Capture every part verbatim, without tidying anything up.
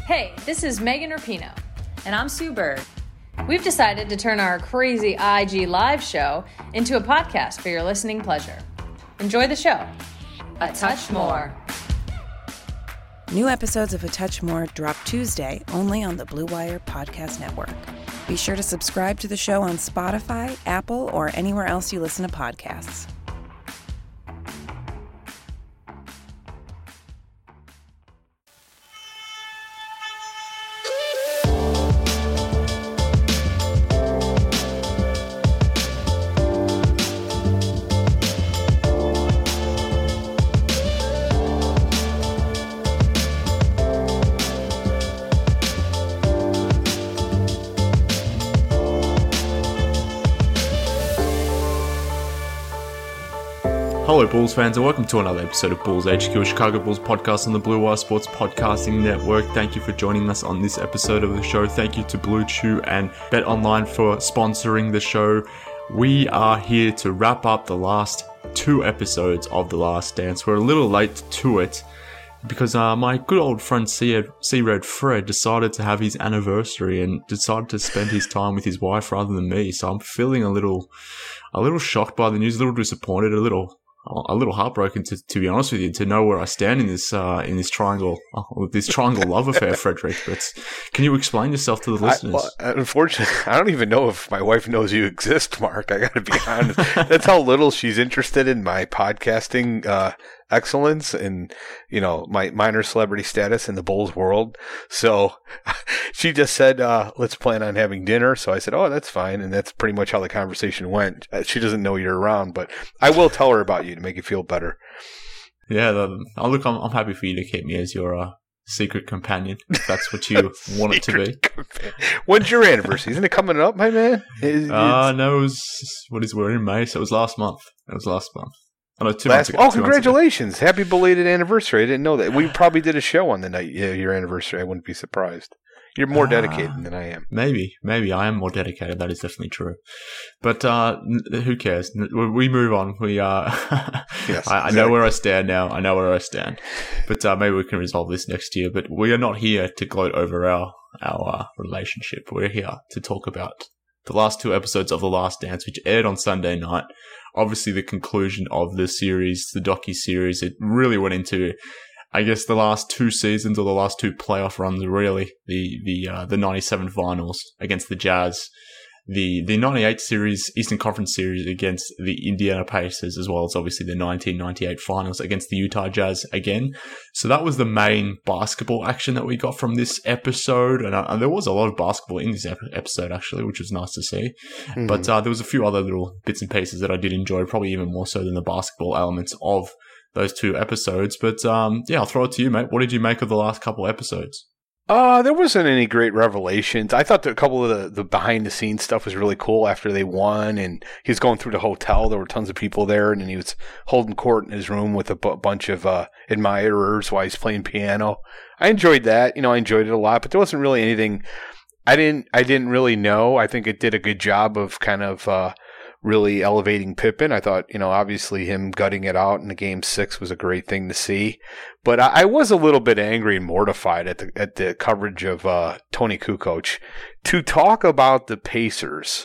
Hey, this is Megan Rapinoe. And I'm Sue Bird. We've decided to turn our crazy I G live show into a podcast for your listening pleasure. Enjoy the show. A Touch More. New episodes of A Touch More drop Tuesday only on the Blue Wire Podcast Network. Be sure to subscribe to the show on Spotify, Apple, or anywhere else you listen to podcasts. Hello Bulls fans and welcome to another episode of Bulls H Q, a Chicago Bulls podcast on the Blue Wire Sports Podcasting Network. Thank you for joining us on this episode of the show. Thank you to Blue Chew and BetOnline for sponsoring the show. We are here to wrap up the last two episodes of The Last Dance. We're a little late to it because uh, my good old friend C-Red Fred decided to have his anniversary and decided to spend his time with his wife rather than me. So I'm feeling a little, a little shocked by the news, a little disappointed, a little a little heartbroken, to, to be honest with you, to know where I stand in this uh, in this triangle, uh, this triangle love affair, Frederick. But can you explain yourself to the listeners? I, well, unfortunately, I don't even know if my wife knows you exist, Mark. I got to be honest. That's how little she's interested in my podcasting uh, excellence and, you know, my minor celebrity status in the Bulls world. So she just said, uh, let's plan on having dinner. So I said, oh, that's fine. And that's pretty much how the conversation went. She doesn't know you're around, but I will tell her about you to make you feel better. Yeah, the, oh, look, I'm, I'm happy for you to keep me as your uh, secret companion, if that's what you want it to be. Companion. When's your anniversary? Isn't it coming up, my man? It, uh, no, it was, what is, we're in May, so it was last month. It was last month. Oh, no, two Last, months ago. oh, two congratulations. Happy belated anniversary. I didn't know that. We probably did a show on the night of your anniversary. I wouldn't be surprised. You're more ah, dedicated than I am. Maybe. Maybe. I am more dedicated. That is definitely true. But uh, who cares? We move on. We uh, yes, I, I know where I stand now. I know where I stand. But uh, maybe we can resolve this next year. But we are not here to gloat over our, our uh, relationship. We're here to talk about the last two episodes of The Last Dance, which aired on Sunday night. Obviously, the conclusion of the series, the docu-series, it really went into, I guess, the last two seasons or the last two playoff runs, really. The the uh, the ninety-seven finals against the Jazz, the the ninety-eight series, Eastern Conference series against the Indiana Pacers, as well as obviously the nineteen ninety-eight finals against the Utah Jazz again. So that was the main basketball action that we got from this episode. And, uh, and there was a lot of basketball in this ep- episode, actually, which was nice to see. Mm-hmm. But uh, there was a few other little bits and pieces that I did enjoy, probably even more so than the basketball elements of those two episodes. But um, yeah, I'll throw it to you, mate. What did you make of the last couple episodes? Uh, there wasn't any great revelations. I thought that a couple of the, the behind-the-scenes stuff was really cool after they won, and he was going through the hotel. There were tons of people there, and then he was holding court in his room with a b- bunch of uh, admirers while he's playing piano. I enjoyed that. You know, I enjoyed it a lot, but there wasn't really anything I didn't I didn't really know. I think it did a good job of kind of uh, really elevating Pippen. I thought, you know, obviously him gutting it out in the game six was a great thing to see. But I, I was a little bit angry and mortified at the at the coverage of uh, Tony Kukoc to talk about the Pacers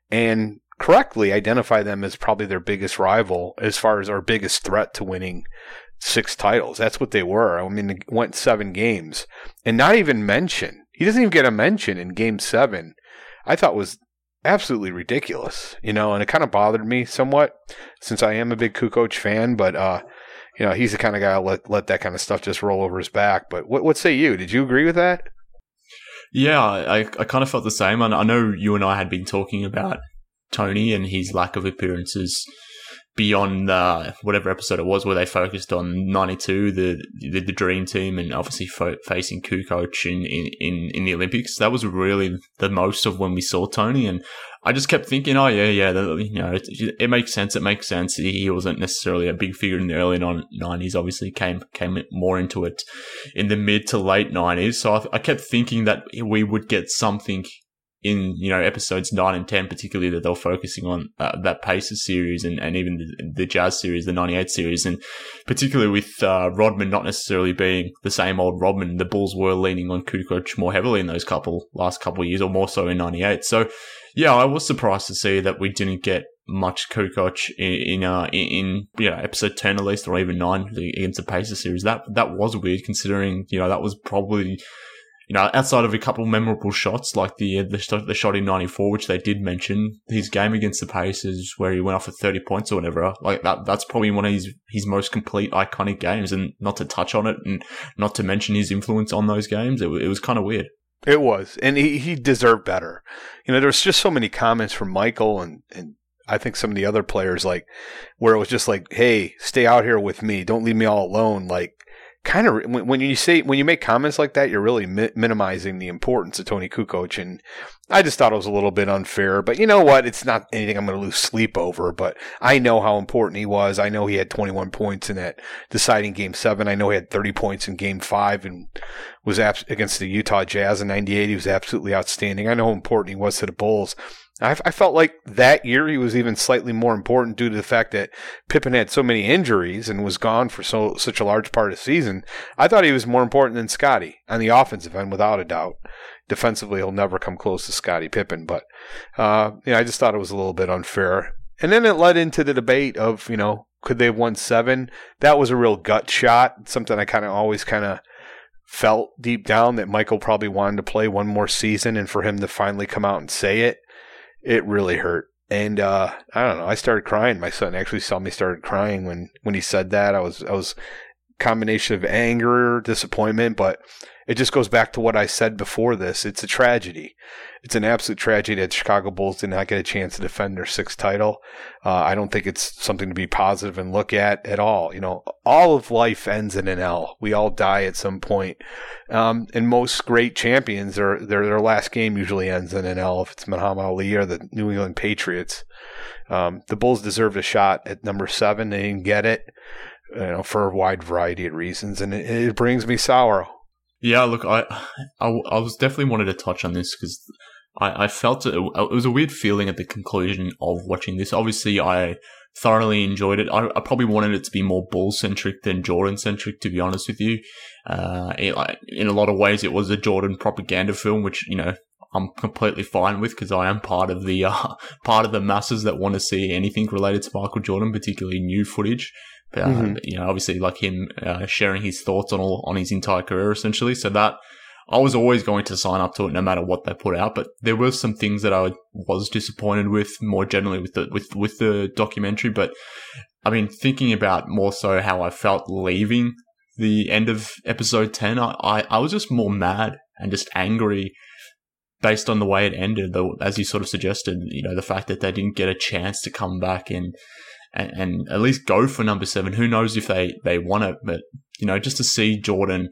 and correctly identify them as probably their biggest rival as far as our biggest threat to winning six titles. That's what they were. I mean, they went seven games and not even mention. He doesn't even get a mention in game seven. I thought was absolutely ridiculous, you know, and it kind of bothered me somewhat since I am a big Kukoc fan, but, uh, you know, he's the kind of guy I'll let, let that kind of stuff just roll over his back. But what, what say you? Did you agree with that? Yeah, I, I kind of felt the same. I know you and I had been talking about Tony and his lack of appearances beyond uh, whatever episode it was where they focused on ninety-two, the the, the dream team, and obviously fo- facing Kukoc in, in, in the Olympics. That was really the most of when we saw Tony, and I just kept thinking, oh yeah, yeah, the, you know, it, it makes sense. It makes sense. He, he wasn't necessarily a big figure in the early nineties. Obviously, came came more into it in the mid to late nineties. So I, I kept thinking that we would get something in, you know, episodes nine and ten, particularly, that they were focusing on uh, that Pacers series and, and even the, the Jazz series, the ninety-eight series, and particularly with uh, Rodman not necessarily being the same old Rodman, the Bulls were leaning on Kukoc more heavily in those couple last couple of years, or more so in ninety-eight. So, yeah, I was surprised to see that we didn't get much Kukoc in in, uh, in in you know episode ten at least, or even nine against the Pacers series. That that was weird, considering, you know, that was probably, you know, outside of a couple memorable shots like the the shot, the shot in ninety-four, which they did mention, his game against the Pacers where he went off for thirty points or whatever, like that that's probably one of his his most complete iconic games. And not to touch on it, and not to mention his influence on those games, it, it was kind of weird. It was, and he, he deserved better. You know, there was just so many comments from Michael and and I think some of the other players, like, where it was just like, hey, stay out here with me, don't leave me all alone. Like, kind of when, when you say when you make comments like that, you're really mi- minimizing the importance of Toni Kukoc, and I just thought it was a little bit unfair. But you know what? It's not anything I'm going to lose sleep over. But I know how important he was. I know he had twenty-one points in that deciding Game Seven. I know he had thirty points in Game Five and was abs- against the Utah Jazz in ninety-eight. He was absolutely outstanding. I know how important he was to the Bulls. I, I felt like that year he was even slightly more important due to the fact that Pippen had so many injuries and was gone for so such a large part of the season. I thought he was more important than Scottie on the offensive end, without a doubt. Defensively, he'll never come close to Scottie Pippen, but uh, you know, I just thought it was a little bit unfair. And then it led into the debate of, you know, could they have won seven? That was a real gut shot, something I kind of always kind of felt deep down that Michael probably wanted to play one more season, and for him to finally come out and say it, it really hurt. And uh, I don't know, I started crying. My son actually saw me started crying when, when he said that. I was I was a combination of anger, disappointment, but it just goes back to what I said before this. It's a tragedy. It's an absolute tragedy that Chicago Bulls did not get a chance to defend their sixth title. Uh, I don't think it's something to be positive and look at at all. You know, all of life ends in an L. We all die at some point. Um, and most great champions, their, their their last game usually ends in an L, if it's Muhammad Ali or the New England Patriots. Um, the Bulls deserved a shot at number seven. They didn't get it, you know, for a wide variety of reasons, and it, it brings me sorrow. Yeah, look, I, I, I was definitely wanted to touch on this because I, I felt it, it was a weird feeling at the conclusion of watching this. Obviously, I thoroughly enjoyed it. I, I probably wanted it to be more Bull-centric than Jordan-centric, to be honest with you. Uh, it, like, in a lot of ways, it was a Jordan propaganda film, which, you know, I'm completely fine with because I am part of the uh, part of the masses that want to see anything related to Michael Jordan, particularly new footage. Uh, mm-hmm. You know, obviously, like him uh, sharing his thoughts on all on his entire career, essentially. So that I was always going to sign up to it, no matter what they put out. But there were some things that I was disappointed with, more generally with the with with the documentary. But I mean, thinking about more so how I felt leaving the end of episode ten, I I, I was just more mad and just angry based on the way it ended. Though, as you sort of suggested, you know, the fact that they didn't get a chance to come back and. And, and at least go for number seven. Who knows if they, they want it, but, you know, just to see Jordan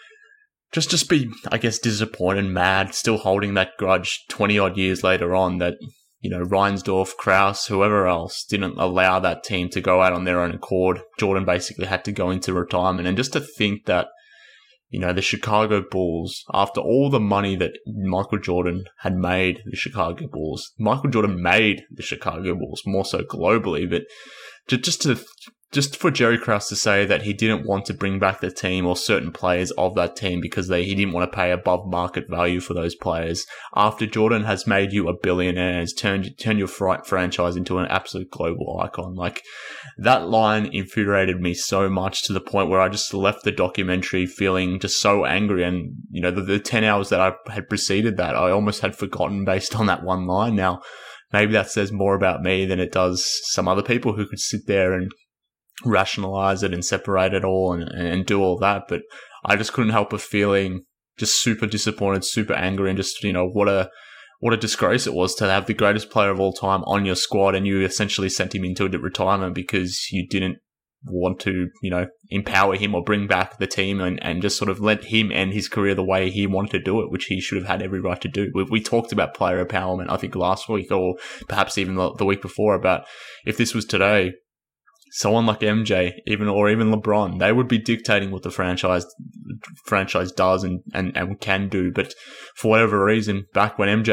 just, just be, I guess, disappointed, mad, still holding that grudge twenty odd years later on that, you know, Reinsdorf, Krause, whoever else didn't allow that team to go out on their own accord. Jordan basically had to go into retirement. And just to think that, you know, the Chicago Bulls, after all the money that Michael Jordan had made the Chicago Bulls, Michael Jordan made the Chicago Bulls more so globally, but just to, just for Jerry Krause to say that he didn't want to bring back the team or certain players of that team because they he didn't want to pay above market value for those players after Jordan has made you a billionaire and has turned turned your franchise into an absolute global icon. Like, that line infuriated me so much to the point where I just left the documentary feeling just so angry. And, you know, the, the ten hours that I had preceded that, I almost had forgotten based on that one line. Now, maybe that says more about me than it does some other people who could sit there and rationalize it and separate it all and, and do all that. But I just couldn't help but feeling just super disappointed, super angry, and just, you know, what a what a disgrace it was to have the greatest player of all time on your squad and you essentially sent him into retirement because you didn't want to, you know, empower him or bring back the team and, and just sort of let him end his career the way he wanted to do it, which he should have had every right to do. We, we talked about player empowerment, I think, last week or perhaps even the, the week before, about if this was today, someone like M J, even or even LeBron, they would be dictating what the franchise franchise does and, and, and can do. But for whatever reason, back when M J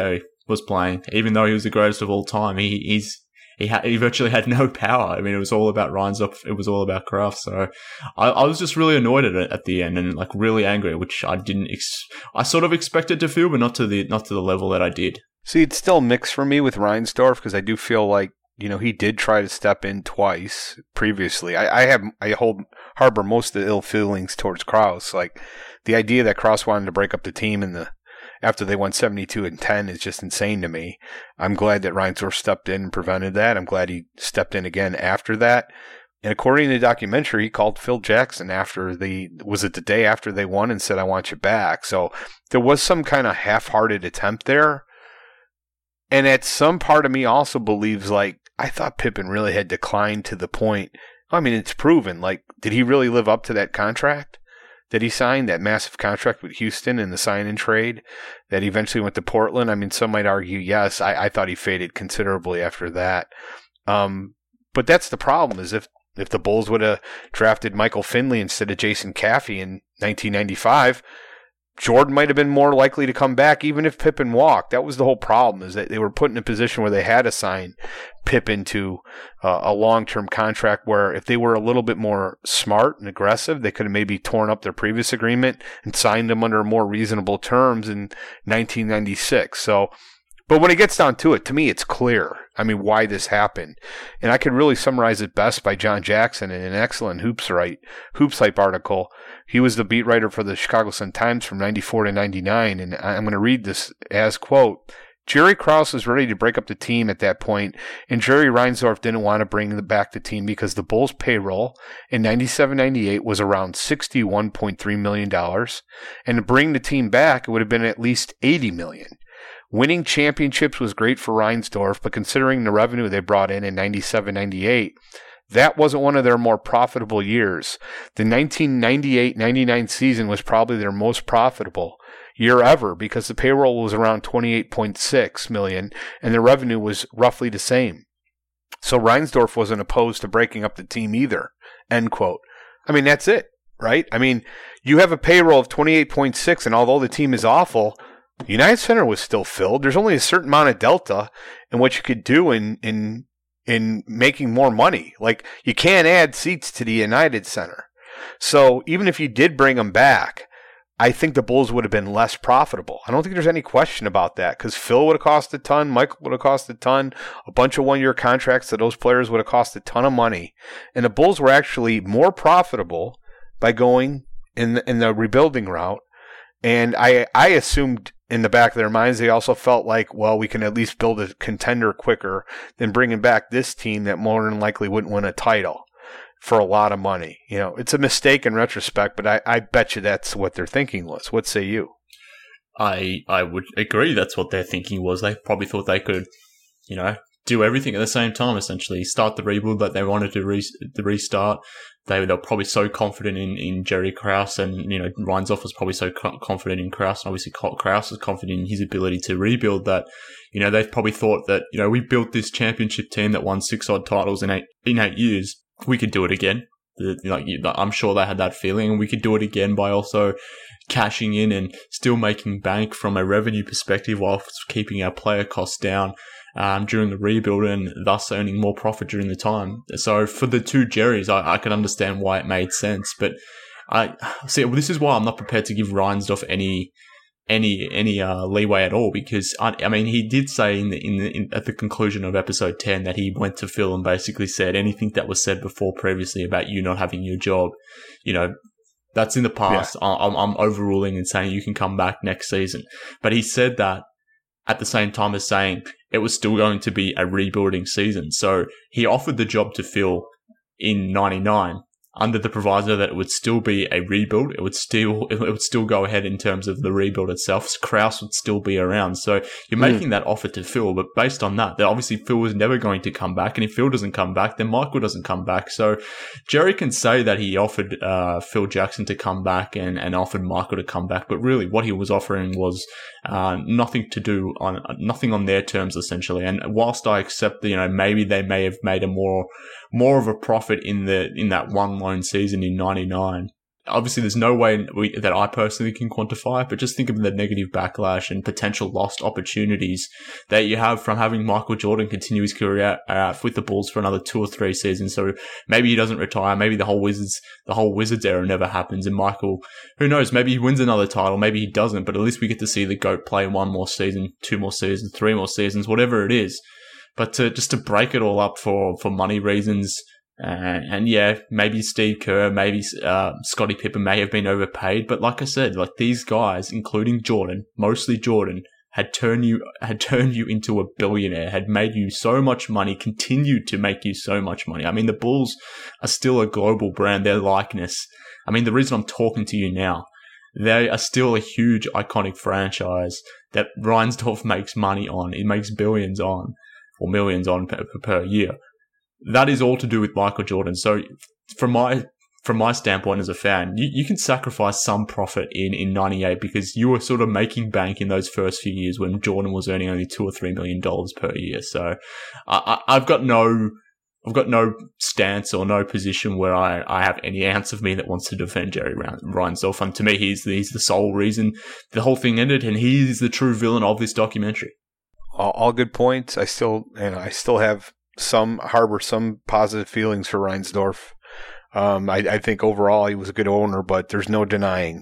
was playing. Even though he was the greatest of all time, he he's he had he virtually had no power. I mean, it was all about Reinsdorf. It was all about Kraft. So I, I was just really annoyed at it at the end and like really angry, which I didn't. Ex- I sort of expected to feel, but not to the not to the level that I did. See, it's still mixed for me with Reinsdorf because I do feel like, you know, he did try to step in twice previously. I, I have I hold harbor most of the ill feelings towards Krause. Like the idea that Krause wanted to break up the team in the after they won seventy-two and ten is just insane to me. I'm glad that Reinsdorf stepped in and prevented that. I'm glad he stepped in again after that. And according to the documentary, he called Phil Jackson after the was it the day after they won and said, "I want you back." So there was some kind of half-hearted attempt there. And at some part of me also believes, like, I thought Pippen really had declined to the point. I mean, it's proven. Like, did he really live up to that contract that he signed, that massive contract with Houston in the sign-in trade that eventually went to Portland? I mean, some might argue, yes. I, I thought he faded considerably after that. Um, but that's the problem, is if, if the Bulls would have drafted Michael Finley instead of Jason Caffey in nineteen ninety-five, Jordan might have been more likely to come back even if Pippen walked. That was the whole problem, is that they were put in a position where they had to sign Pippen to uh, a long-term contract where if they were a little bit more smart and aggressive, they could have maybe torn up their previous agreement and signed him under more reasonable terms in nineteen ninety-six. So, but when it gets down to it, to me, it's clear, I mean, why this happened. And I could really summarize it best by John Jackson in an excellent Hoops Hype, Hoops Hype article. He was the beat writer for the Chicago Sun-Times from ninety-four to ninety-nine, and I'm going to read this as, quote, Jerry Krause was ready to break up the team at that point, and Jerry Reinsdorf didn't want to bring back the team because the Bulls' payroll in ninety-seven ninety-eight was around sixty-one point three million dollars, and to bring the team back, it would have been at least eighty million dollars. Winning championships was great for Reinsdorf, but considering the revenue they brought in in ninety-seven ninety-eight, that wasn't one of their more profitable years. The nineteen ninety-eight ninety-nine season was probably their most profitable year ever because the payroll was around twenty-eight point six million dollars and the revenue was roughly the same. So Reinsdorf wasn't opposed to breaking up the team either, end quote. I mean, that's it, right? I mean, you have a payroll of twenty-eight point six, and although the team is awful, United Center was still filled. There's only a certain amount of delta in what you could do in in in making more money. Like, you can't add seats to the United Center. So even if you did bring them back, I think the Bulls would have been less profitable. I don't think there's any question about that, because Phil would have cost a ton, Michael would have cost a ton, a bunch of one-year contracts to those players would have cost a ton of money. And the Bulls were actually more profitable by going in the, in the rebuilding route. And I I assumed in the back of their minds, they also felt like, well, we can at least build a contender quicker than bringing back this team that more than likely wouldn't win a title for a lot of money. You know, it's a mistake in retrospect, but I, I bet you that's what their thinking was. What say you? I I would agree that's what their thinking was. They probably thought they could, you know, do everything at the same time, essentially. Start the rebuild that they wanted to, re- to restart. They, they were probably so confident in, in Jerry Krause, and, you know, Reinsdorf was probably so co- confident in Krause, and obviously Krause was confident in his ability to rebuild that, you know, they probably thought that, you know, we built this championship team that won six odd titles in eight, in eight years. We could do it again. The, like, I'm sure they had that feeling, and we could do it again by also cashing in and still making bank from a revenue perspective while keeping our player costs down um, during the rebuild, and thus earning more profit during the time. So for the two Jerrys, I, I can understand why it made sense, but I see. Well, this is why I'm not prepared to give Reinsdorf any any any uh, leeway at all, because I, I mean, he did say in the, in, the, in at the conclusion of episode ten that he went to Phil and basically said anything that was said before previously about you not having your job, you know, that's in the past. Yeah. I'm, I'm overruling and saying you can come back next season. But he said that at the same time as saying it was still going to be a rebuilding season. So he offered the job to Phil in ninety-nine under the proviso that it would still be a rebuild. It would still it would still go ahead in terms of the rebuild itself. Krause would still be around. So you're making mm. that offer to Phil, but based on that, that obviously Phil was never going to come back. And if Phil doesn't come back, then Michael doesn't come back. So Jerry can say that he offered uh, Phil Jackson to come back and, and offered Michael to come back, but really what he was offering was uh, nothing to do on nothing on their terms, essentially. And whilst I accept that, you know, maybe they may have made a more more of a profit in the in that one lone season in ninety-nine, obviously there's no way we, that I personally can quantify it, but just think of the negative backlash and potential lost opportunities that you have from having Michael Jordan continue his career uh, with the Bulls for another two or three seasons. So maybe he doesn't retire. Maybe the whole Wizards, the whole Wizards era never happens. And Michael, who knows, maybe he wins another title. Maybe he doesn't, but at least we get to see the GOAT play one more season, two more seasons, three more seasons, whatever it is. But to, just to break it all up for, for money reasons, Uh, and yeah, maybe Steve Kerr, maybe uh, Scottie Pippen may have been overpaid, but like I said, like these guys, including Jordan, mostly Jordan, had turned you had turned you into a billionaire, had made you so much money, continued to make you so much money. I mean, the Bulls are still a global brand. Their likeness. I mean, the reason I'm talking to you now, they are still a huge, iconic franchise that Reinsdorf makes money on. It makes billions on, or millions on per, per year. That is all to do with Michael Jordan. So from my from my standpoint as a fan, you, you can sacrifice some profit in, in ninety-eight because you were sort of making bank in those first few years when Jordan was earning only two or three million dollars per year. So I, I, I've got no I've got no stance or no position where I, I have any ounce of me that wants to defend Jerry Reinsdorf. And to me, he's the, he's the sole reason the whole thing ended, and he's the true villain of this documentary. All, all good points. I still and I still have some harbor some positive feelings for Reinsdorf. Um, I, I think overall he was a good owner, but there's no denying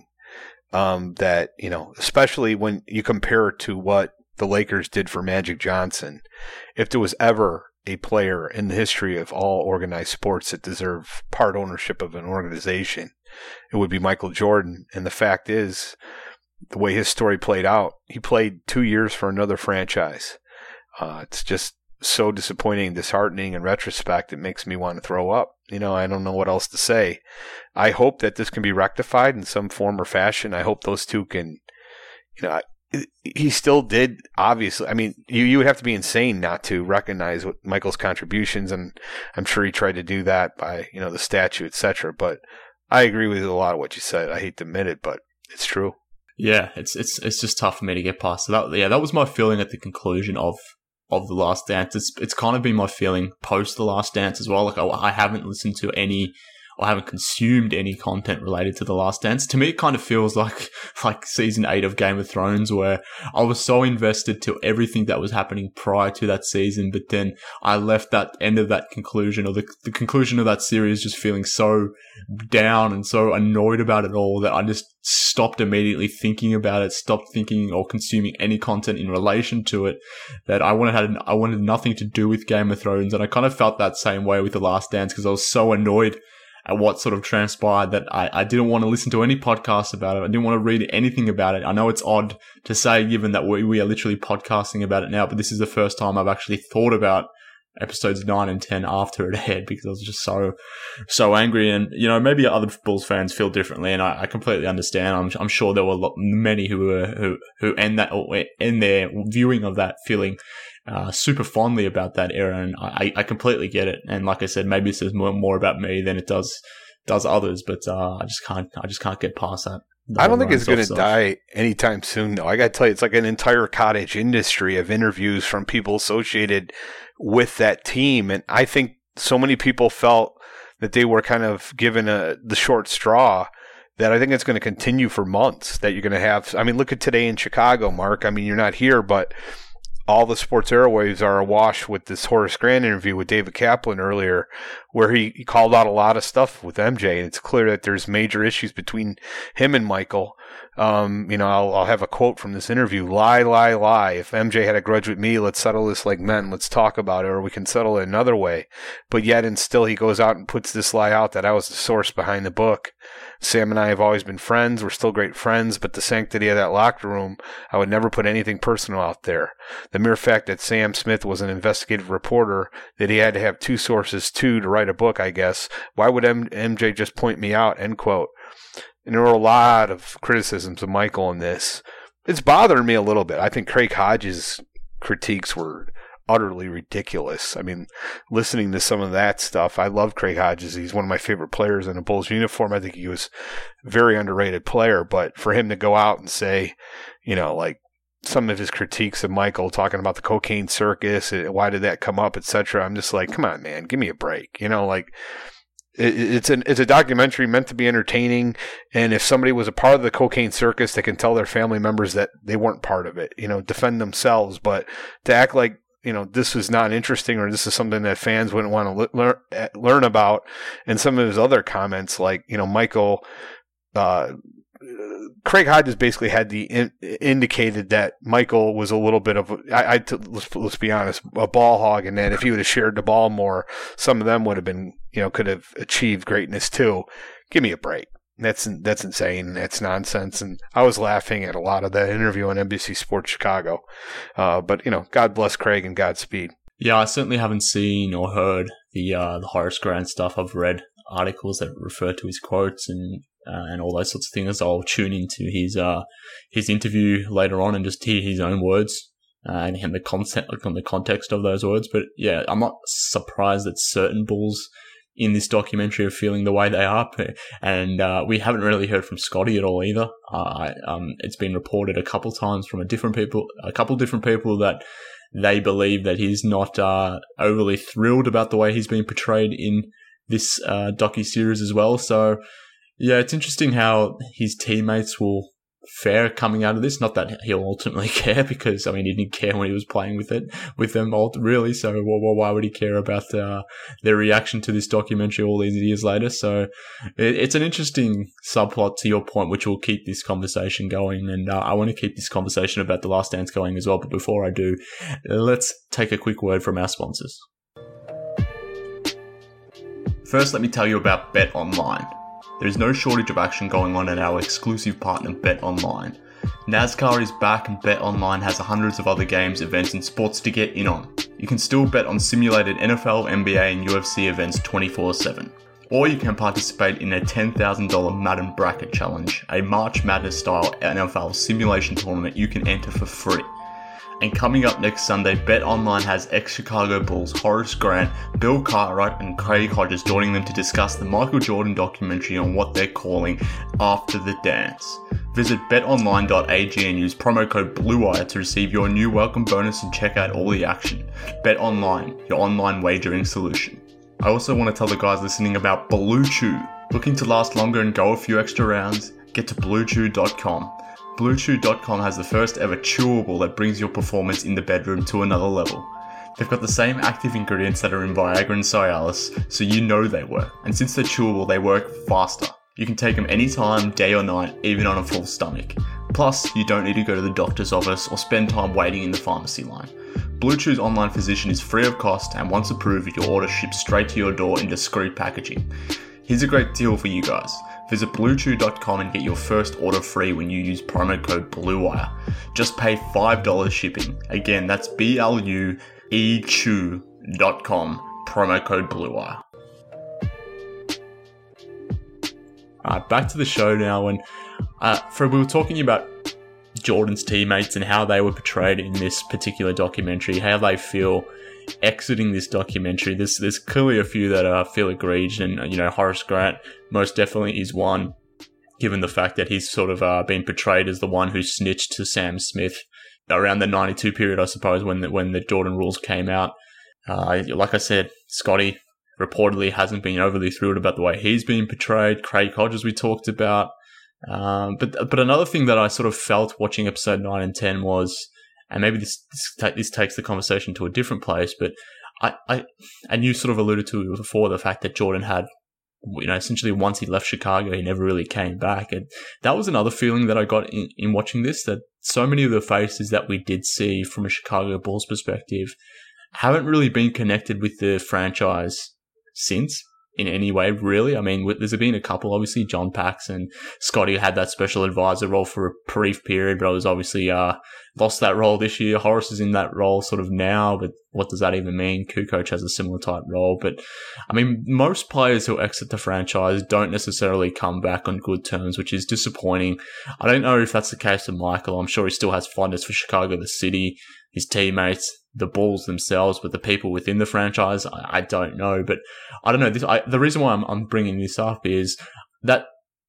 um, that, you know, especially when you compare it to what the Lakers did for Magic Johnson. If there was ever a player in the history of all organized sports that deserved part ownership of an organization, it would be Michael Jordan. And the fact is, the way his story played out, he played two years for another franchise. Uh, it's just so disappointing, disheartening in retrospect. It makes me want to throw up. You know, I don't know what else to say. I hope that this can be rectified in some form or fashion. I hope those two can, you know, he still did, obviously. I mean, you, you would have to be insane not to recognize what Michael's contributions, and I'm sure he tried to do that by, you know, the statue, et cetera. But I agree with a lot of what you said. I hate to admit it, but it's true. Yeah, it's it's it's just tough for me to get past. So that, yeah, that was my feeling at the conclusion of of The Last Dance. It's it's kind of been my feeling post The Last Dance as well. Like I, I haven't listened to any, or I haven't consumed any content related to The Last Dance. To me, it kind of feels like like season eight of Game of Thrones, where I was so invested to everything that was happening prior to that season, but then I left that end of that conclusion, or the, the conclusion of that series, just feeling so down and so annoyed about it all that I just stopped immediately thinking about it, stopped thinking or consuming any content in relation to it, that I wanted had I wanted nothing to do with Game of Thrones. And I kind of felt that same way with The Last Dance, because I was so annoyed at what sort of transpired that I, I didn't want to listen to any podcasts about it. I didn't want to read anything about it. I know it's odd to say, given that we, we are literally podcasting about it now, but this is the first time I've actually thought about episodes nine and ten after it aired, because I was just so, so angry. And, you know, maybe other Bulls fans feel differently, and I, I completely understand. I'm, I'm sure there were lot, many who were, who, who end that, or end their viewing of that feeling Uh, super fondly about that era, and I, I completely get it. And like I said, maybe it says more, more about me than it does does others, but uh, I just can't I just can't get past that. I don't think it's going to die anytime soon, though. I got to tell you, it's like an entire cottage industry of interviews from people associated with that team, and I think so many people felt that they were kind of given a the short straw, that I think it's going to continue for months. That you're going to have. I mean, look at today in Chicago, Mark. I mean, you're not here, but all the sports airwaves are awash with this Horace Grant interview with David Kaplan earlier, where he, he called out a lot of stuff with M J, and it's clear that there's major issues between him and Michael. Um, you know, I'll, I'll have a quote from this interview: "Lie, lie, lie. If M J had a grudge with me, let's settle this like men. Let's talk about it, or we can settle it another way." But yet, and still, he goes out and puts this lie out that I was the source behind the book. Sam and I have always been friends. We're still great friends, but the sanctity of that locker room, I would never put anything personal out there. The mere fact that Sam Smith was an investigative reporter, that he had to have two sources too to write a book, I guess. Why would M- MJ just point me out? End quote. And there were a lot of criticisms of Michael in this. It's bothering me a little bit. I think Craig Hodges' critiques were utterly ridiculous. I mean, listening to some of that stuff, I love Craig Hodges. He's one of my favorite players in a Bulls uniform. I think he was a very underrated player, but for him to go out and say, you know, like some of his critiques of Michael, talking about the cocaine circus, why did that come up, et cetera, I'm just like, come on, man, give me a break. You know, like, it, it's an it's a documentary meant to be entertaining, and if somebody was a part of the cocaine circus, they can tell their family members that they weren't part of it. You know, defend themselves, but to act like, you know, this is not interesting or this is something that fans wouldn't want to learn learn about, and some of his other comments, like, you know, Michael. Uh, Craig Hodges basically had the in, indicated that Michael was a little bit of a, I, I t- let's, let's be honest, a ball hog, and that if he would have shared the ball more, some of them would have been, you know, could have achieved greatness too. Give me a break. That's that's insane. That's nonsense. And I was laughing at a lot of that interview on N B C Sports Chicago. Uh, but you know, God bless Craig and Godspeed. Yeah, I certainly haven't seen or heard the uh, the Horace Grant stuff. I've read articles that refer to his quotes and. Uh, and all those sorts of things. I'll tune into his uh, his interview later on and just hear his own words uh, and, and the concept, on the context of those words. But yeah, I'm not surprised that certain Bulls in this documentary are feeling the way they are. And uh, we haven't really heard from Scotty at all either. Uh, um, it's been reported a couple times from a different people, a couple different people that they believe that he's not uh, overly thrilled about the way he's been portrayed in this uh, docu-series as well. So. Yeah, it's interesting how his teammates will fare coming out of this. Not that he'll ultimately care, because, I mean, he didn't care when he was playing with it, with them, really. So well, why would he care about uh, their reaction to this documentary all these years later? So it, it's an interesting subplot to your point, which will keep this conversation going. And uh, I want to keep this conversation about The Last Dance going as well. But before I do, let's take a quick word from our sponsors. First, let me tell you about Bet Online. There is no shortage of action going on at our exclusive partner, BetOnline. NASCAR is back and BetOnline has hundreds of other games, events and sports to get in on. You can still bet on simulated N F L, N B A and U F C events twenty-four seven. Or you can participate in a ten thousand dollars Madden Bracket Challenge, a March Madness style N F L simulation tournament you can enter for free. And coming up next Sunday, BetOnline has ex-Chicago Bulls Horace Grant, Bill Cartwright and Craig Hodges joining them to discuss the Michael Jordan documentary on what they're calling After the Dance. Visit bet online dot a g and use promo code BLUEWIRE to receive your new welcome bonus and check out all the action. BetOnline, your online wagering solution. I also want to tell the guys listening about Blue Chew. Looking to last longer and go a few extra rounds? Get to blue chew dot com. blue chew dot com has the first ever chewable that brings your performance in the bedroom to another level. They've got the same active ingredients that are in Viagra and Cialis, so you know they work. And since they're chewable, they work faster. You can take them anytime, day or night, even on a full stomach. Plus, you don't need to go to the doctor's office or spend time waiting in the pharmacy line. Blue Chew's online physician is free of cost, and once approved, your order ships straight to your door in discreet packaging. Here's a great deal for you guys. Visit blue chew dot com and get your first order free when you use promo code BLUEWIRE. Just pay five dollars shipping. Again, that's B L U E chew dot com, promo code BLUEWIRE. Alright, back to the show now. And uh, Fred, we were talking about Jordan's teammates and how they were portrayed in this particular documentary, how they feel exiting this documentary. There's, there's clearly a few that uh, feel aggrieved, and, you know, Horace Grant most definitely is one, given the fact that he's sort of uh, been portrayed as the one who snitched to Sam Smith around the ninety-two period, I suppose, when the, when the Jordan rules came out. Uh, like I said, Scotty reportedly hasn't been overly thrilled about the way he's been portrayed. Craig Hodges we talked about. Um, but but another thing that I sort of felt watching episode nine and ten was, and maybe this this, ta- this takes the conversation to a different place, but I, I and you sort of alluded to it before, the fact that Jordan had, you know, essentially once he left Chicago, he never really came back. And that was another feeling that I got in, in watching this, that so many of the faces that we did see from a Chicago Bulls perspective haven't really been connected with the franchise since, in any way, really. I mean, there's been a couple. Obviously, John Pax and Scotty had that special advisor role for a brief period, but I was obviously uh, lost that role this year. Horace is in that role sort of now, but what does that even mean? Kukoc has a similar type role. But, I mean, most players who exit the franchise don't necessarily come back on good terms, which is disappointing. I don't know if that's the case with Michael. I'm sure he still has fondness for Chicago, the city, his teammates, the Bulls themselves, but the people within the franchise, I, I don't know. But I don't know. This, I, the reason why I'm, I'm bringing this up is that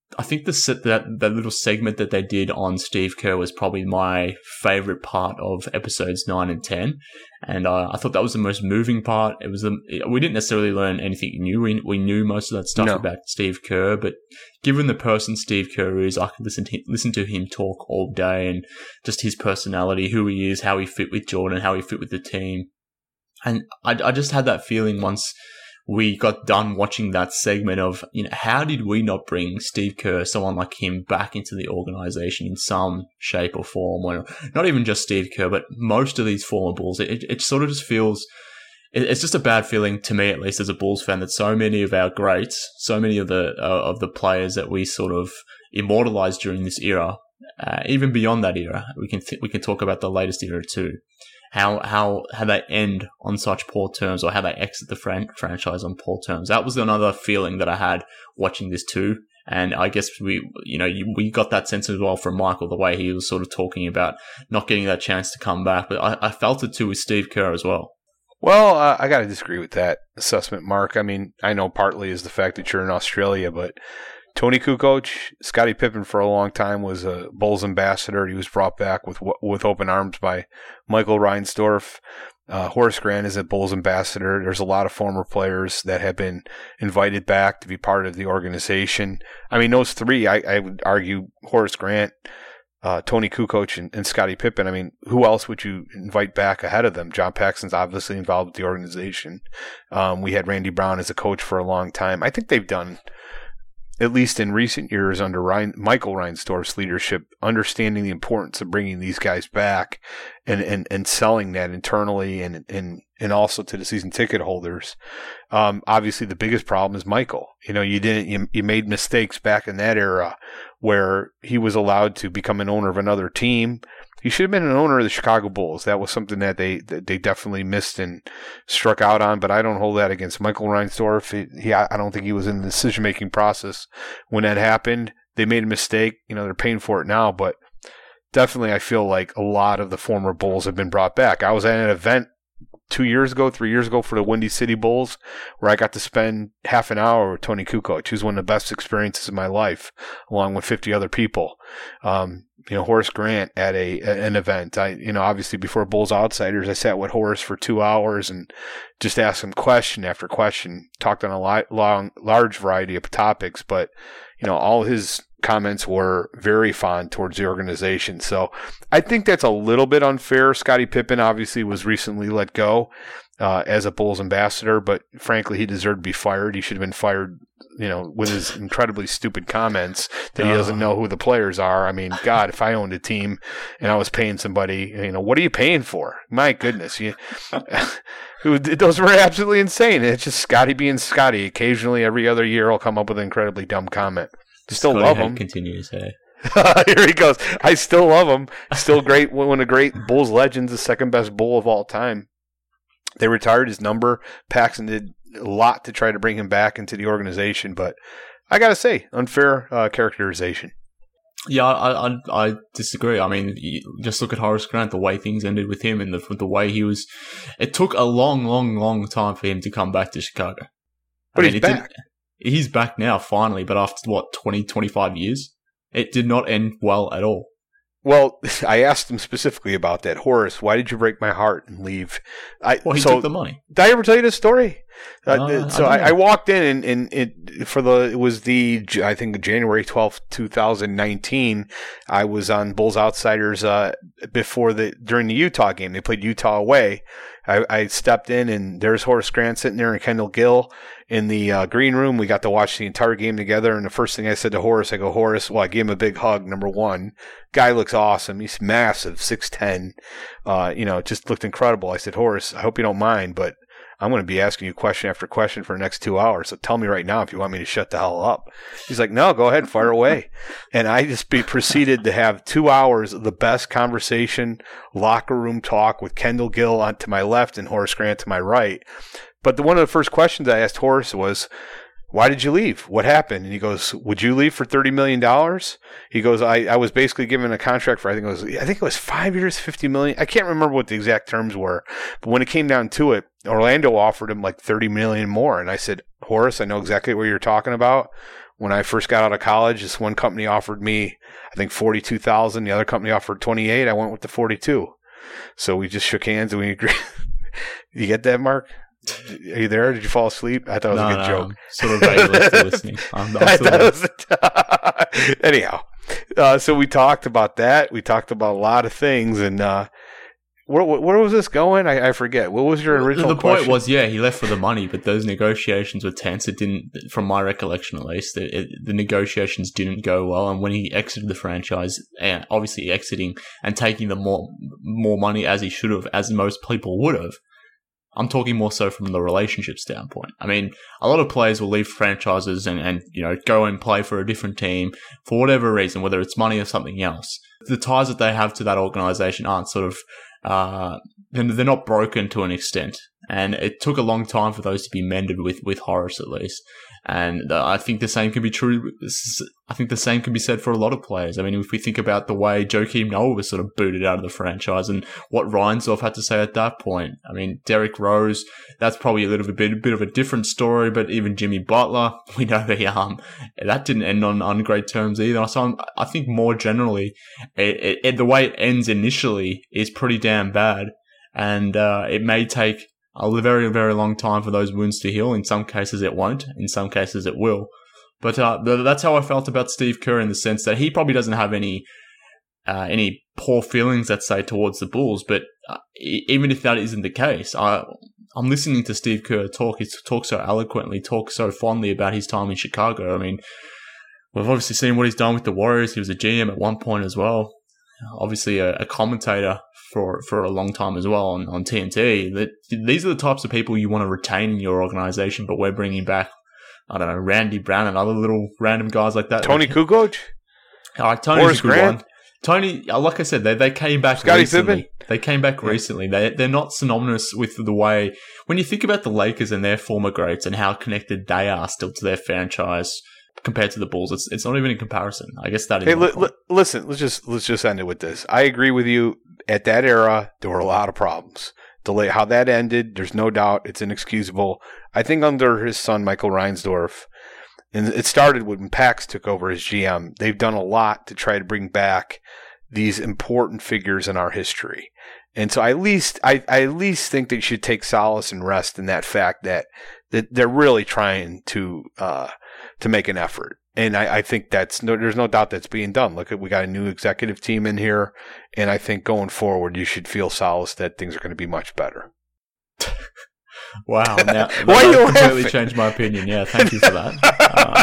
I think the that that little segment that they did on Steve Kerr was probably my favorite part of episodes nine and ten, and uh, I thought that was the most moving part. It was the, we didn't necessarily learn anything new. We we knew most of that stuff no. about Steve Kerr, but given the person Steve Kerr is, I could listen to listen to him talk all day, and just his personality, who he is, how he fit with Jordan, how he fit with the team, and I I just had that feeling once we got done watching that segment of, you know, how did we not bring Steve Kerr, someone like him, back into the organization in some shape or form? Or not even just Steve Kerr, but most of these former Bulls. It, it sort of just feels, it, it's just a bad feeling to me, at least as a Bulls fan, that so many of our greats, so many of the uh, of the players that we sort of immortalized during this era, uh, even beyond that era, we can th- we can talk about the latest era too. How how how they end on such poor terms, or how they exit the fran- franchise on poor terms. That was another feeling that I had watching this too, and I guess we you know we got that sense as well from Michael, the way he was sort of talking about not getting that chance to come back. But I, I felt it too with Steve Kerr as well. Well, uh, I got to disagree with that assessment, Mark. I mean, I know partly is the fact that you're in Australia, but Tony Kukoc, Scottie Pippen for a long time was a Bulls ambassador. He was brought back with with open arms by Michael Reinsdorf. Uh, Horace Grant is a Bulls ambassador. There's a lot of former players that have been invited back to be part of the organization. I mean, those three, I, I would argue Horace Grant, uh, Tony Kukoc, and, and Scottie Pippen. I mean, who else would you invite back ahead of them? John Paxson's obviously involved with the organization. Um, we had Randy Brown as a coach for a long time. I think they've done, at least in recent years under Ryan, Michael Reinsdorf's leadership, understanding the importance of bringing these guys back and, and, and selling that internally and, and, and also to the season ticket holders. Um, obviously the biggest problem is Michael. You know, you didn't, you, you made mistakes back in that era where he was allowed to become an owner of another team. He should have been an owner of the Chicago Bulls. That was something that they that they definitely missed and struck out on, but I don't hold that against Michael Reinsdorf. He, he, I don't think he was in the decision-making process when that happened. They made a mistake. You know, they're paying for it now, but definitely I feel like a lot of the former Bulls have been brought back. I was at an event two years ago, three years ago for the Windy City Bulls where I got to spend half an hour with Tony Kukoc, who's one of the best experiences of my life, along with fifty other people. Um, You know, Horace Grant at a an event. I, you know, obviously before Bulls Outsiders, I sat with Horace for two hours and just asked him question after question, talked on a li- long, large variety of topics, but, you know, all his comments were very fond towards the organization. So I think that's a little bit unfair. Scottie Pippen obviously was recently let go uh, as a Bulls ambassador, but frankly, he deserved to be fired. He should have been fired, you know, with his incredibly stupid comments that he doesn't know who the players are. I mean, God, if I owned a team and I was paying somebody, you know, what are you paying for? My goodness. You, those were absolutely insane. It's just Scotty being Scotty. Occasionally, every other year, he'll come up with an incredibly dumb comment. Still Scotty love Head him. Continues, hey. Here he goes. I still love him. Still great. One of the great Bulls legends, the second best Bull of all time. They retired his number. Paxson did a lot to try to bring him back into the organization, but I gotta say, unfair uh, characterization. Yeah, I, I I disagree. I mean, you just look at Horace Grant, the way things ended with him, and the the way he was. It took a long, long, long time for him to come back to Chicago. But I mean, he's back. He's back now, finally. But after what, twenty, twenty-five years, it did not end well at all. Well, I asked him specifically about that. Horace, why did you break my heart and leave? I, well, he so, took the money. Did I ever tell you this story? Uh, uh, so I, I, I walked in and, and it for the it was the I think January twelfth, twenty nineteen. I was on Bulls Outsiders uh, before the during the Utah game. They played Utah away. I, I stepped in and there's Horace Grant sitting there and Kendall Gill in the uh, green room. We got to watch the entire game together. And the first thing I said to Horace, I go, Horace, well, I gave him a big hug. Number one, guy looks awesome. He's massive, six ten. Uh, you know, just looked incredible. I said, Horace, I hope you don't mind, but I'm going to be asking you question after question for the next two hours. So tell me right now if you want me to shut the hell up. He's like, no, go ahead, fire away. And I just be proceeded to have two hours of the best conversation, locker room talk with Kendall Gill on to my left and Horace Grant to my right. But the, one of the first questions I asked Horace was, why did you leave? What happened? And he goes, would you leave for thirty million dollars? He goes, I, I was basically given a contract for, I think it was, I think it was five years, fifty million dollars. I can't remember what the exact terms were, but when it came down to it, Orlando offered him like thirty million dollars more. And I said, Horace, I know exactly what you're talking about. When I first got out of college, this one company offered me, I think, forty-two thousand dollars. The other company offered twenty-eight. I went with the forty-two. So we just shook hands and we agreed. You get that, Mark? Are you there? Did you fall asleep? I thought it was no, a good no, joke. I'm sort of vaguely still listening. I'm, I'm I still thought it was a Anyhow, uh, so we talked about that. We talked about a lot of things. And uh, where, where was this going? I, I forget. What was your original The question? point was, yeah, he left for the money, but those negotiations were tense. It didn't, from my recollection at least, it, it, the negotiations didn't go well. And when he exited the franchise, and obviously exiting and taking the more more money as he should have, as most people would have, I'm talking more so from the relationship standpoint. I mean, a lot of players will leave franchises and, and you know go and play for a different team for whatever reason, whether it's money or something else. The ties that they have to that organization aren't sort of uh, they're not broken to an extent. And it took a long time for those to be mended with, with Horace, at least. And uh, I think the same can be true. I think the same can be said for a lot of players. I mean, if we think about the way Joakim Noah was sort of booted out of the franchise and what Reinsdorf had to say at that point. I mean, Derrick Rose, that's probably a little bit, a bit of a different story, but even Jimmy Butler, we know that, um, that didn't end on, on great terms either. So I'm, I think more generally, it, it, it, the way it ends initially is pretty damn bad. And uh, it may take a very, very long time for those wounds to heal. In some cases it won't. In some cases it will. But uh, th- that's how I felt about Steve Kerr, in the sense that he probably doesn't have any uh, any poor feelings, let's say, towards the Bulls. But uh, e- even if that isn't the case, I, I'm listening to Steve Kerr talk. He talks so eloquently, talks so fondly about his time in Chicago. I mean, we've obviously seen what he's done with the Warriors. He was a G M at one point as well. Obviously a, a commentator for, for a long time as well on, on T N T. That these are the types of people you want to retain in your organization, but we're bringing back, I don't know, Randy Brown and other little random guys like that. Tony like, Kukoc? All right, Tony's Horace a good Grant? one. Tony, like I said, they they came back Scottie recently. Pippen? They came back yeah. recently. They they're not synonymous with the way when you think about the Lakers and their former greats and how connected they are still to their franchise compared to the Bulls. It's it's not even in comparison. I guess that is. Hey, li- li- listen, let's just let's just end it with this. I agree with you. At that era, there were a lot of problems. The late, how that ended, there's no doubt it's inexcusable. I think under his son Michael Reinsdorf, and it started when Pax took over as G M. They've done a lot to try to bring back these important figures in our history. And so I at least I, I at least think that you should take solace and rest in that fact that that they're really trying to uh, to make an effort. And I, I think that's no, there's no doubt that's being done. Look, we got a new executive team in here, and I think going forward, you should feel solace that things are going to be much better. Wow, now why you completely laughing? Changed my opinion. Yeah, thank you for that. Uh,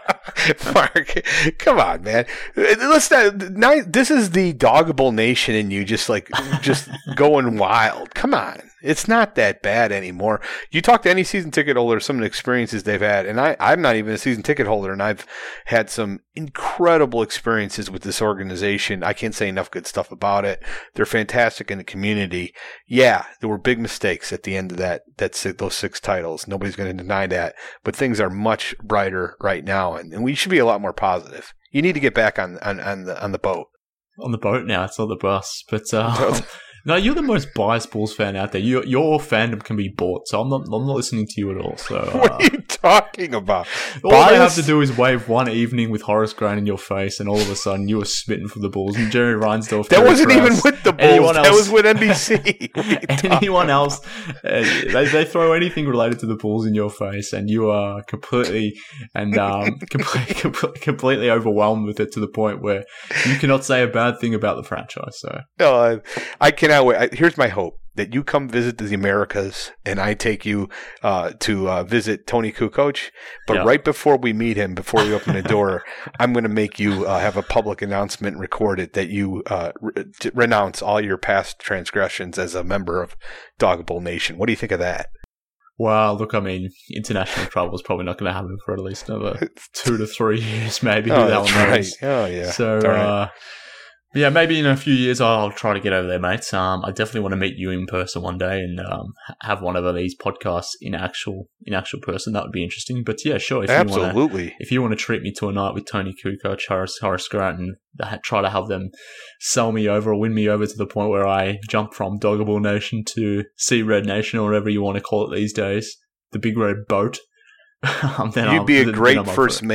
Mark, come on, man. Let's not. Now, this is the Doggable Nation in you, just like just going wild. Come on, it's not that bad anymore. You talk to any season ticket holder, some of the experiences they've had, and I, I'm not even a season ticket holder, and I've had some incredible experiences with this organization. I can't say enough good stuff about it. They're fantastic in the community. Yeah, there were big mistakes at the end of that. That's those six titles. Nobody's going to deny that. But things are much brighter right now, and, and we should be a lot more positive. You need to get back on on, on the on the boat. On the boat now, it's not the bus. But uh, no, you're the most biased Bulls fan out there. You, your fandom can be bought, so I'm not. I'm not listening to you at all. So uh, what are you talking about? All Bias? they have to do is wave one evening with Horace Grant in your face, and all of a sudden you are smitten for the Bulls. And Jerry Reinsdorf. That Terry wasn't Krause, even with the Bulls. anyone That else, was with N B C. anyone else, uh, they they throw anything related to the Bulls in your face, and you are completely and um completely, completely completely overwhelmed with it to the point where you cannot say a bad thing about the franchise. So No, I, I cannot wait. I, here's my hope that you come visit the Americas and I take you uh, to uh, visit Tony Kukoc. But yeah. right before we meet him, before we open the door, I'm going to make you uh, have a public announcement recorded that you uh, re- renounce all your past transgressions as a member of Doggable Nation. What do you think of that? Well, look, I mean, international travel is probably not going to happen for at least another two to three years, maybe. Oh, Who the hell that's knows? right. Oh, yeah. So, All right. uh, yeah, maybe in a few years I'll try to get over there, mates. Um, I definitely want to meet you in person one day and um, have one of these podcasts in actual in actual person. That would be interesting. But yeah, sure. If Absolutely. You wanna, if you want to treat me to a night with Tony Kukoc, Horace, Horace Grant, and try to have them sell me over or win me over to the point where I jump from Doggable Nation to Sea Red Nation or whatever you want to call it these days, the Big Red Boat. then You'd I'll, be a then great I'm up first for it. mate.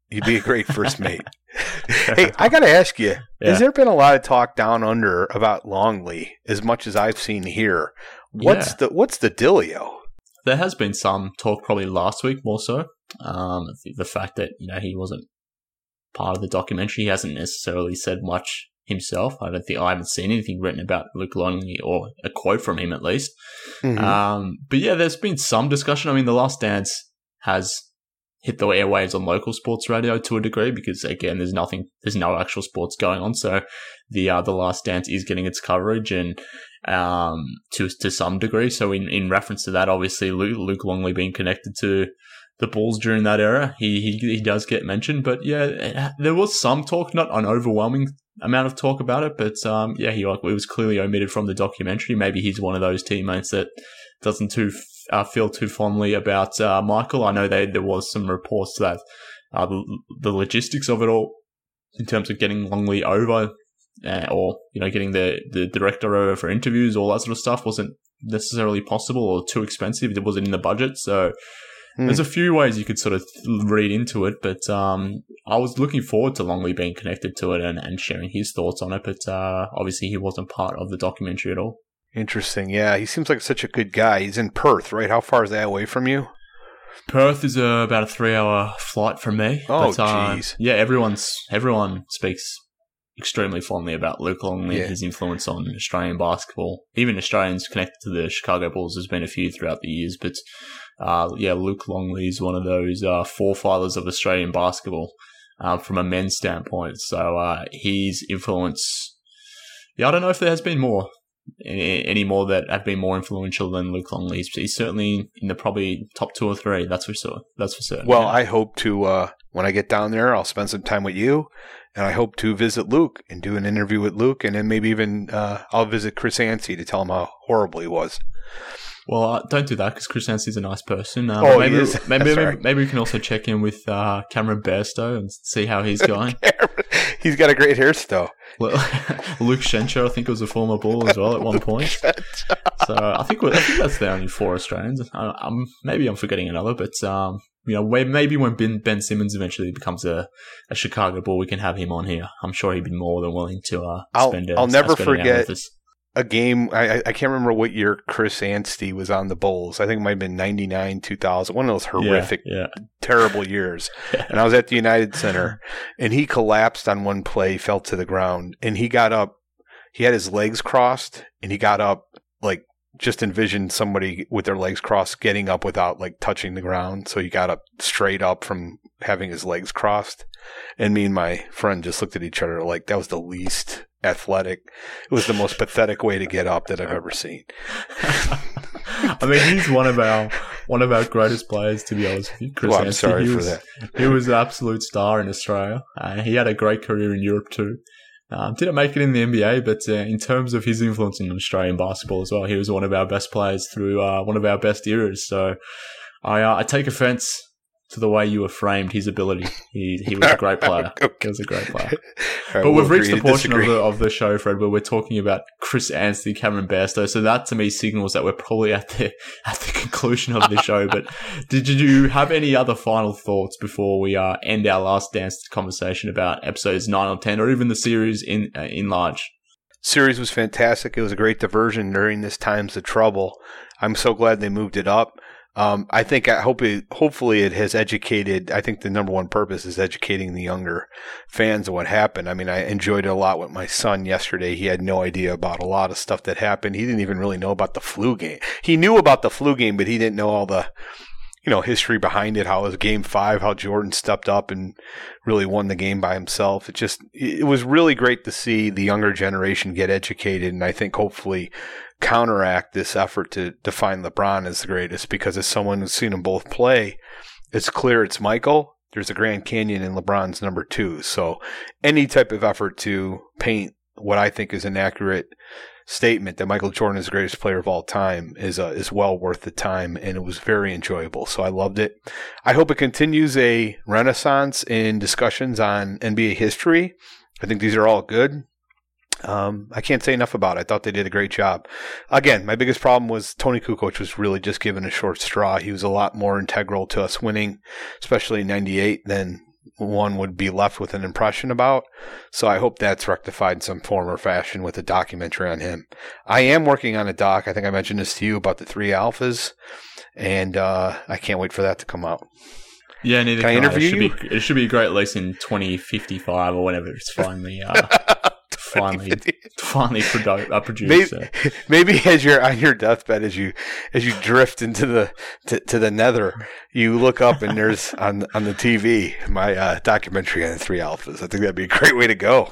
You'd be a great first mate. Hey, I got to ask you, Yeah. has there been a lot of talk down under about Longley as much as I've seen here? What's Yeah. the what's the dealio? There has been some talk probably last week more so. Um, the, the fact that, you know, he wasn't part of the documentary. He hasn't necessarily said much himself. I don't think I haven't seen anything written about Luke Longley or a quote from him at least. Mhm. Um, but yeah, there's been some discussion. I mean, The Last Dance has hit the airwaves on local sports radio to a degree because, again, there's nothing, there's no actual sports going on. So the uh, The Last Dance is getting its coverage and um, to to some degree. So in, in reference to that, obviously Luke, Luke Longley being connected to the Bulls during that era, he, he he does get mentioned. But yeah, it, there was some talk, not an overwhelming amount of talk about it, but um, yeah, he like it was clearly omitted from the documentary. Maybe he's one of those teammates that doesn't too uh, feel too fondly about uh, Michael. I know they, there was some reports that uh, the, the logistics of it all, in terms of getting Longley over, uh, or you know, getting the the director over for interviews, all that sort of stuff, wasn't necessarily possible or too expensive. It wasn't in the budget, so. Hmm. There's a few ways you could sort of read into it, but um, I was looking forward to Longley being connected to it and, and sharing his thoughts on it, but uh, obviously he wasn't part of the documentary at all. Interesting. Yeah, he seems like such a good guy. He's in Perth, right? How far is that away from you? Perth is uh, about a three-hour flight from me. Oh, but, uh, jeez. yeah, everyone's everyone speaks extremely fondly about Luke Longley Yeah. and his influence on Australian basketball. Even Australians connected to the Chicago Bulls, there's been a few throughout the years, but uh, yeah, Luke Longley is one of those uh, forefathers of Australian basketball uh, from a men's standpoint. So uh, his influence, yeah, I don't know if there has been more, any, any more that have been more influential than Luke Longley. He's, he's certainly in the probably top two or three. That's for sure. That's for certain. Well, yeah. I hope to, uh, when I get down there, I'll spend some time with you, and I hope to visit Luke and do an interview with Luke, and then maybe even uh, I'll visit Chris Anstey to tell him how horrible he was. Well, uh, don't do that because Chris Anstey's a nice person. Um, Oh, he maybe, is? maybe, That's maybe, right. maybe we can also check in with uh, Cameron Bairstow and see how he's going. He's got a great hairstyle. Well, Luke Shencher, I think, was a former Bull as well at one point. So I think we're, I think that's the only four Australians. I, I'm, maybe I'm forgetting another, but um, you know, when- maybe when Ben, Ben Simmons eventually becomes a, a Chicago Bull, we can have him on here. I'm sure he'd be more than willing to uh, I'll- spend. I'll never spend an hour forget- with us. A game, I, I- I can't remember what year Chris Anstey was on the Bulls. I think it might have been ninety-nine, two thousand, one of those horrific, Yeah, yeah. terrible years. And I was at the United Center, and he collapsed on one play, fell to the ground, and he got up. He had his legs crossed, and he got up, like, just envisioned somebody with their legs crossed getting up without, like, touching the ground. So he got up straight up from having his legs crossed. And me and my friend just looked at each other like that was the least athletic. It was the most pathetic way to get up that I've ever seen. I mean, he's one of our one of our greatest players, to be honest with you. Chris Well, I'm Anstey. sorry he for was, that. He was an absolute star in Australia. Uh, he had a great career in Europe too. Um, didn't make it in the N B A, but uh, in terms of his influence in Australian basketball as well, he was one of our best players through uh, one of our best eras. So I, uh, I take offence to the way you were framed his ability. He he was a great player. He was a great player. All right, But we'll we've reached agree the to portion of disagree. the, of the show, Fred, where we're talking about Chris Anstey, Cameron Bairstow. So that to me signals that we're probably at the at the conclusion of the show. But did you have any other final thoughts before we uh, end our Last Dance conversation about episodes nine or ten, or even the series in uh, in large? Series was fantastic. It was a great diversion during this times of trouble. I'm so glad they moved it up. Um, I think I hope it, hopefully it has educated. I think the number one purpose is educating the younger fans of what happened. I mean, I enjoyed it a lot with my son yesterday. He had no idea about a lot of stuff that happened. He didn't even really know about the flu game. He knew about the flu game, but he didn't know all the, you know, history behind it. How it was game five, how Jordan stepped up and really won the game by himself. It just, it was really great to see the younger generation get educated. And I think hopefully counteract this effort to define LeBron as the greatest, because as someone who's seen them both play, it's clear it's Michael. There's a Grand Canyon in LeBron's number two. So any type of effort to paint what I think is an accurate statement that Michael Jordan is the greatest player of all time is uh, is well worth the time, and it was very enjoyable. So I loved it. I hope it continues a renaissance in discussions on N B A history. I think these are all good. Um, I can't say enough about it. I thought they did a great job. Again, my biggest problem was Tony Kukoc was really just given a short straw. He was a lot more integral to us winning, especially in ninety-eight, than one would be left with an impression about. So I hope that's rectified in some form or fashion with a documentary on him. I am working on a doc. I think I mentioned this to you about the three alphas, and uh, I can't wait for that to come out. Yeah, neither can I can interview I. It should, you? be, it should be a great release in twenty fifty-five or whenever it's finally uh, finally finally produ- uh, produced. Maybe, so. maybe as you're on your deathbed, as you as you drift into the to, to the nether, you look up and there's on on the T V my uh, documentary on the three alphas. I think that'd be a great way to go.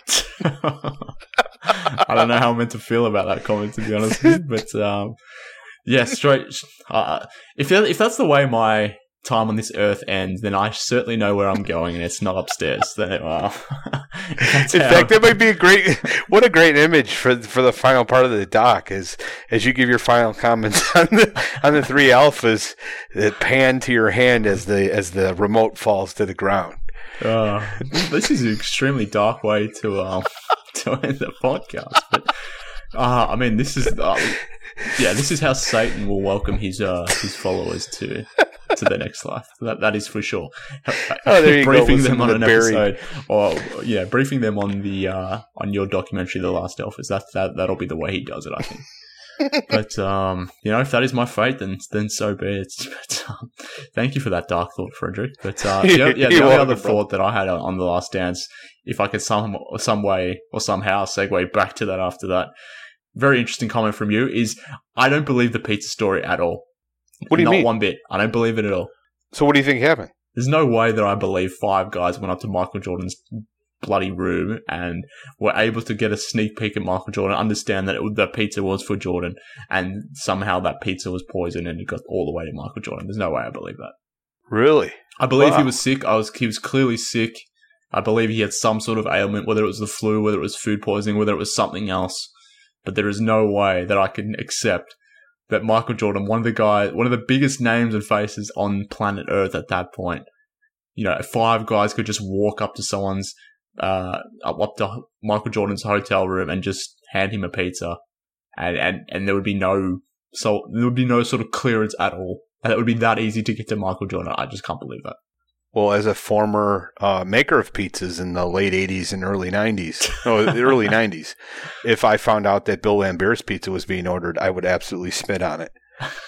I don't know how I'm meant to feel about that comment, to be honest with you, but um, yeah, straight. Uh, if that, if that's the way my time on this earth ends, then I certainly know where I'm going, and it's not upstairs. Then, it, well, in fact, that might be a great. What a great image for for the final part of the doc is as you give your final comments on the on the three alphas that pan to your hand as the as the remote falls to the ground. Uh, this is an extremely dark way to um to end the podcast, but uh, I mean, this is uh, yeah, this is how Satan will welcome his uh his followers to. to the next life. That that is for sure. Oh, there you briefing go. them on the an buried. episode, or yeah, briefing them on the uh, on your documentary, The Last Alphas. That that that'll be the way he does it, I think. But um, you know, if that is my fate, then then so be it. But, um, thank you for that dark thought, Frederick. But uh, yeah, yeah, the only welcome, other bro. thought that I had on, on The Last Dance, if I could some some way or somehow segue back to that after that, very interesting comment from you is I don't believe the pizza story at all. What do you Not mean? one bit. I don't believe it at all. So what do you think happened? There's no way that I believe five guys went up to Michael Jordan's bloody room and were able to get a sneak peek at Michael Jordan, understand that it, the pizza was for Jordan, and somehow that pizza was poisoned and it got all the way to Michael Jordan. There's no way I believe that. Really? I believe Wow. he was sick. I was. He was clearly sick. I believe he had some sort of ailment, whether it was the flu, whether it was food poisoning, whether it was something else. But there is no way that I can accept that Michael Jordan, one of the guys, one of the biggest names and faces on planet Earth at that point, you know, five guys could just walk up to someone's, uh, up, up to Michael Jordan's hotel room and just hand him a pizza, and, and, and there would be no, so there would be no sort of clearance at all. And it would be that easy to get to Michael Jordan. I just can't believe that. Well, as a former uh, maker of pizzas in the late eighties and early nineties, no, the early nineties, if I found out that Bill Lambert's pizza was being ordered, I would absolutely spit on it.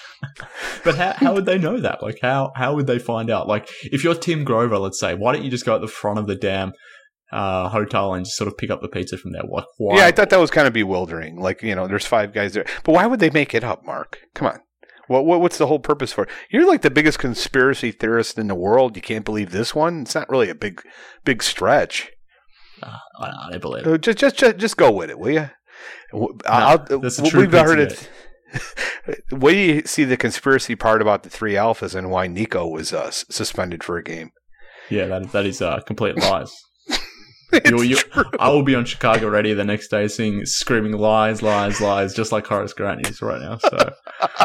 But how how would they know that? Like, how how would they find out? Like, if you're Tim Grover, let's say, why don't you just go at the front of the damn uh, hotel and just sort of pick up the pizza from there? Like, why? Yeah, I thought that was kind of bewildering. Like, you know, there's five guys there. But why would they make it up, Mark? Come on. What, what What's the whole purpose for it? You're like the biggest conspiracy theorist in the world. You can't believe this one? It's not really a big big stretch. Uh, I, I don't believe Uh, it. Just just just, just go with it, will you? No, I'll, that's a we- true we've heard pizza it. Wait till you see the conspiracy part about the three alphas and why Nico was uh, s- suspended for a game. Yeah, that that is uh, complete lies. It's You, you, true. I will be on Chicago Radio the next day, singing, screaming lies, lies, lies, just like Horace Grant is right now. So,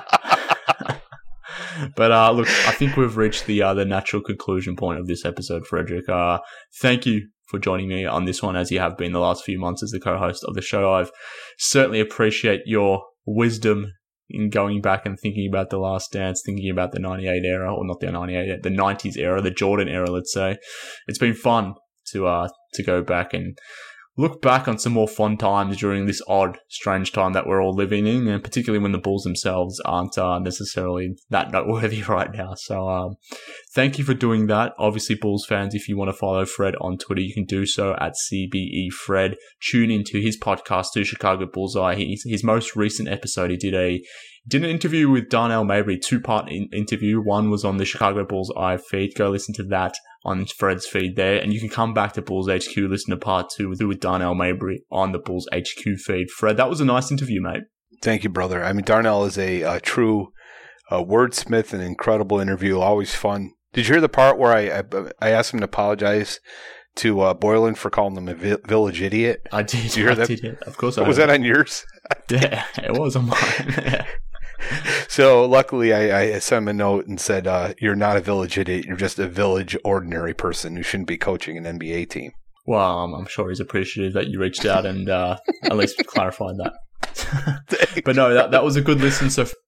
but uh, look, I think we've reached the uh, the natural conclusion point of this episode, Frederick. Uh, thank you for joining me on this one, as you have been the last few months as the co-host of the show. I've certainly appreciate your wisdom in going back and thinking about The Last Dance, thinking about the ninety-eight era, or not the ninety-eight, the nineties era, the Jordan era, let's say. It's been fun to uh to go back and look back on some more fun times during this odd, strange time that we're all living in, and particularly when the Bulls themselves aren't uh, necessarily that noteworthy right now. So um, thank you for doing that. Obviously, Bulls fans, if you want to follow Fred on Twitter, you can do so at C B E Fred. Tune into his podcast, To Chicago Bullseye. He, his most recent episode, he did a did an interview with Darnell Mabry, two-part in- interview. One was on the Chicago Bullseye feed. Go listen to that on Fred's feed there. And you can come back to Bulls H Q, listen to part two with, with Darnell Mabry on the Bulls H Q feed. Fred, that was a nice interview, mate. Thank you, brother. I mean, Darnell is a, a true uh, wordsmith, an incredible interview, always fun. Did you hear the part where I I, I asked him to apologize to uh, Boylan for calling him a vi- village idiot? I did. Did you hear I that? did, yeah. Of course I Was heard that on yours? Yeah, it was on mine. So luckily, I, I sent him a note and said, uh, "You're not a village idiot. You're just a village ordinary person who shouldn't be coaching an N B A team." Well, I'm, I'm sure he's appreciative that you reached out and uh, at least clarified that. But no, that, that was a good listen. So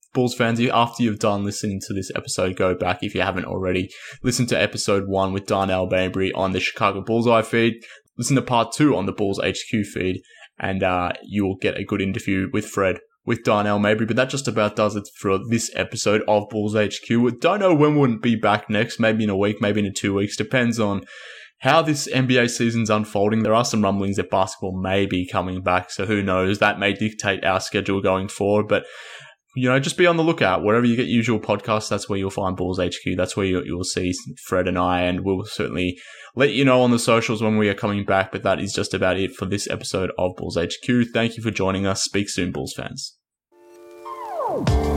Bulls fans, after you've done listening to this episode, go back if you haven't already. Listen to episode one with Darnell Mabry on the Chicago Bullseye feed. Listen to part two on the Bulls H Q feed, and uh, you will get a good interview with Fred, with Darnell Mabry. But that just about does it for this episode of Bulls H Q. We don't know when we'll be back next, maybe in a week, maybe in two weeks. Depends on how this N B A season's unfolding. There are some rumblings that basketball may be coming back, so who knows? That may dictate our schedule going forward, but you know, just be on the lookout. Wherever you get usual podcasts, that's where you'll find Bulls H Q. That's where you, you'll see Fred and I, and we'll certainly let you know on the socials when we are coming back. But that is just about it for this episode of Bulls H Q. Thank you for joining us. Speak soon, Bulls fans.